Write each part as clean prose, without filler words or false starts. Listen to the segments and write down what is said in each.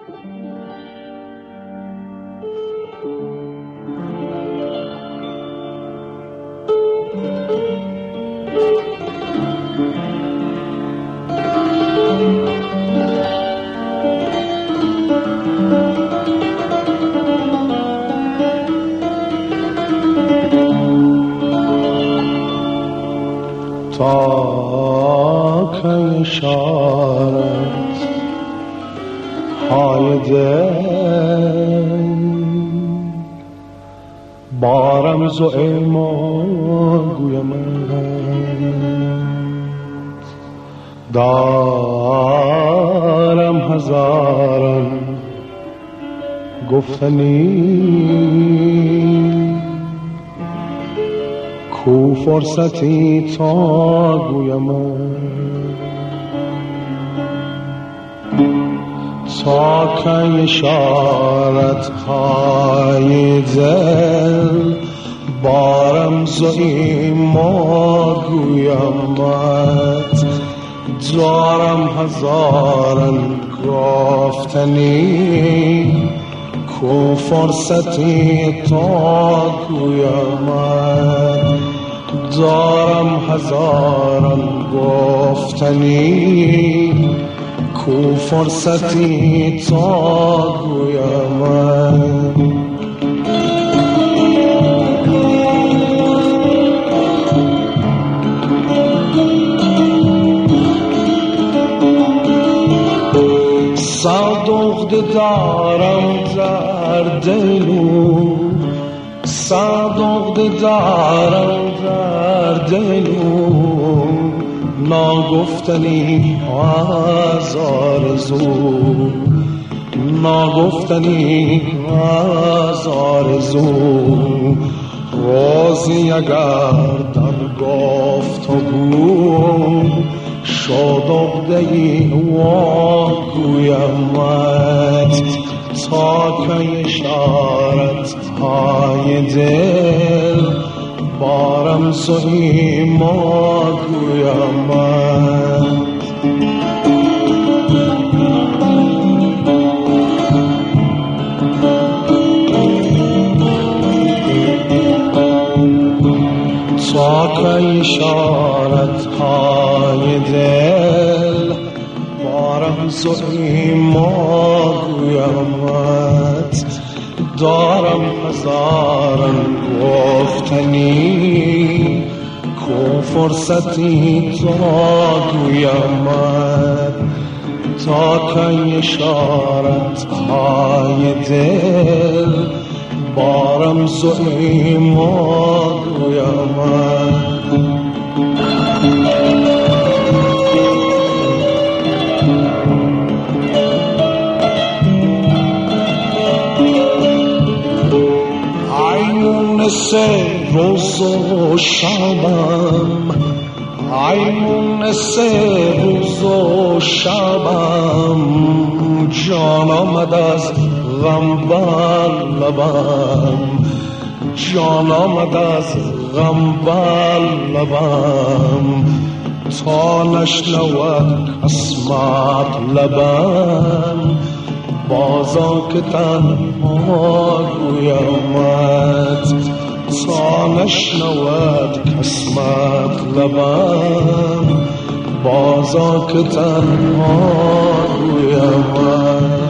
تا که اشارت های دل بارم زو ایمان گویمت دارم هزاران گفتنی کو فرصتی تا گویمت تا که اشارت های دل بارم زوی ما گویمت دارم هزاران گفتنی کو فرصتی تا گویمت دارم هزاران گفتنی کو فرصتی تا گویمت صدق دارم در دلو صدق دارم در دلو ناگفتنی از آرزو ناگفتنی از آرزو روزی اگر در گفتگو شد عقده‌ای واگویمت تا که اشارت های دل بارم زوی ما گویمت تا که اشارت های دل بارم زوی ما گویمت دارم هزاران گفتنی کو فرصتی تا گویمت تا که اشارت های دل بارم زوی ما گویمت سه روز و شبم ایمون سه روز و شبم جان آمد از غم بر لبم جان آمد از غم بر لبم تا نشنود اسمت لبم بازا که تنها گویمت تا نشنود کسمت لبم بازا که تنها گویمت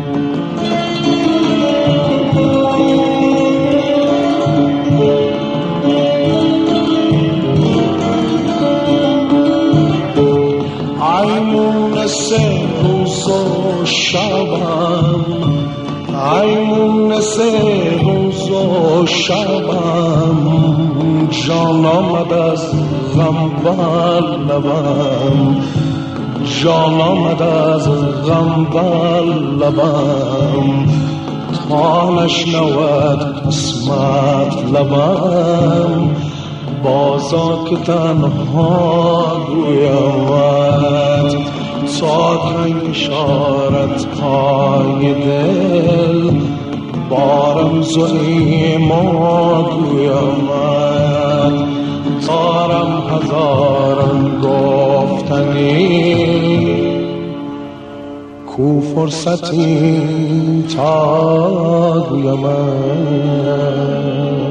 ایمون سه روز و شبم ایمون سه روز و شبم جان آمد از غم بر لبم جان آمد از غم بر لبم تا نشنود قسمت لبم بازا که تنها گویمت تا که اشارت های دل بارم زوی ما گویمت دارم هزاران گفتنی کو فرصتی تا گویمت